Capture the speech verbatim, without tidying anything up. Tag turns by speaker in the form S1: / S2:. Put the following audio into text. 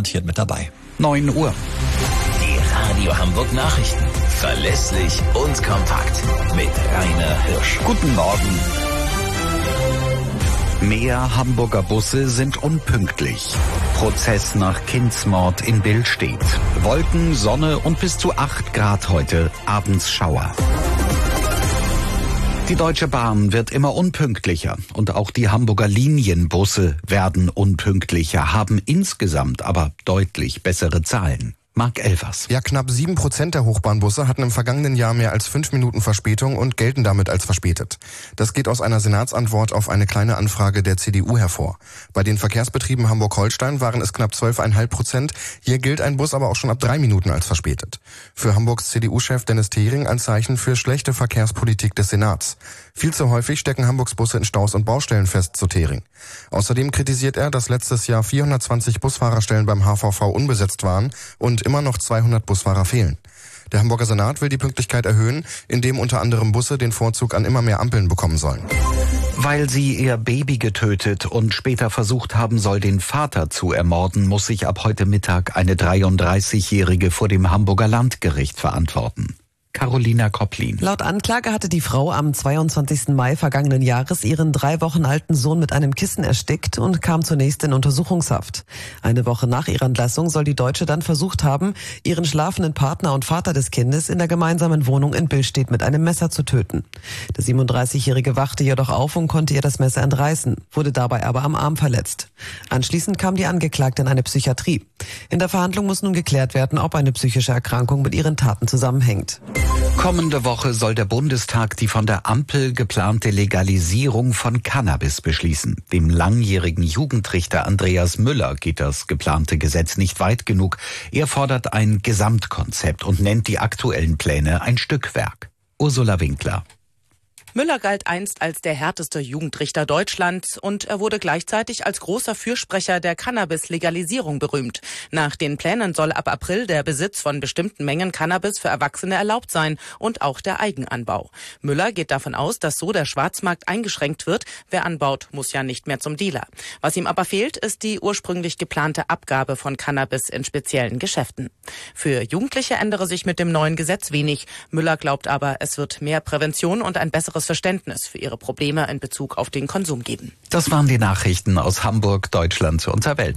S1: garantiert mit dabei. neun Uhr.
S2: Die Radio Hamburg Nachrichten. Verlässlich und kompakt. Mit Rainer Hirsch.
S1: Guten Morgen. Mehr Hamburger Busse sind unpünktlich. Prozess nach Kindsmord in Billstedt. Wolken, Sonne und bis zu acht Grad heute. Abends Schauer. Die Deutsche Bahn wird immer unpünktlicher und auch die Hamburger Linienbusse werden unpünktlicher, haben insgesamt aber deutlich bessere Zahlen. Marc Elvers.
S3: Ja, knapp sieben Prozent der Hochbahnbusse hatten im vergangenen Jahr mehr als fünf Minuten Verspätung und gelten damit als verspätet. Das geht aus einer Senatsantwort auf eine kleine Anfrage der C D U hervor. Bei den Verkehrsbetrieben Hamburg-Holstein waren es knapp zwölf Komma fünf Prozent. Hier gilt ein Bus aber auch schon ab drei Minuten als verspätet. Für Hamburgs C D U-Chef Dennis Thering ein Zeichen für schlechte Verkehrspolitik des Senats. Viel zu häufig stecken Hamburgs Busse in Staus und Baustellen fest, so Thering. Außerdem kritisiert er, dass letztes Jahr vierhundertzwanzig Busfahrerstellen beim H V V unbesetzt waren und immer noch zweihundert Busfahrer fehlen. Der Hamburger Senat will die Pünktlichkeit erhöhen, indem unter anderem Busse den Vorzug an immer mehr Ampeln bekommen sollen.
S1: Weil sie ihr Baby getötet und später versucht haben soll, den Vater zu ermorden, muss sich ab heute Mittag eine dreiunddreißigjährige vor dem Hamburger Landgericht verantworten. Carolina Kopplin.
S4: Laut Anklage hatte die Frau am zweiundzwanzigsten Mai vergangenen Jahres ihren drei Wochen alten Sohn mit einem Kissen erstickt und kam zunächst in Untersuchungshaft. Eine Woche nach ihrer Entlassung soll die Deutsche dann versucht haben, ihren schlafenden Partner und Vater des Kindes in der gemeinsamen Wohnung in Billstedt mit einem Messer zu töten. Der siebenunddreißigjährige wachte jedoch auf und konnte ihr das Messer entreißen, wurde dabei aber am Arm verletzt. Anschließend kam die Angeklagte in eine Psychiatrie. In der Verhandlung muss nun geklärt werden, ob eine psychische Erkrankung mit ihren Taten zusammenhängt.
S1: Kommende Woche soll der Bundestag die von der Ampel geplante Legalisierung von Cannabis beschließen. Dem langjährigen Jugendrichter Andreas Müller geht das geplante Gesetz nicht weit genug. Er fordert ein Gesamtkonzept und nennt die aktuellen Pläne ein Stückwerk. Ursula Winkler.
S5: Müller galt einst als der härteste Jugendrichter Deutschlands und er wurde gleichzeitig als großer Fürsprecher der Cannabis-Legalisierung berühmt. Nach den Plänen soll ab April der Besitz von bestimmten Mengen Cannabis für Erwachsene erlaubt sein und auch der Eigenanbau. Müller geht davon aus, dass so der Schwarzmarkt eingeschränkt wird. Wer anbaut, muss ja nicht mehr zum Dealer. Was ihm aber fehlt, ist die ursprünglich geplante Abgabe von Cannabis in speziellen Geschäften. Für Jugendliche ändere sich mit dem neuen Gesetz wenig. Müller glaubt aber, es wird mehr Prävention und ein besseres Verständnis für ihre Probleme in Bezug auf den Konsum geben.
S1: Das waren die Nachrichten aus Hamburg, Deutschland und der Welt.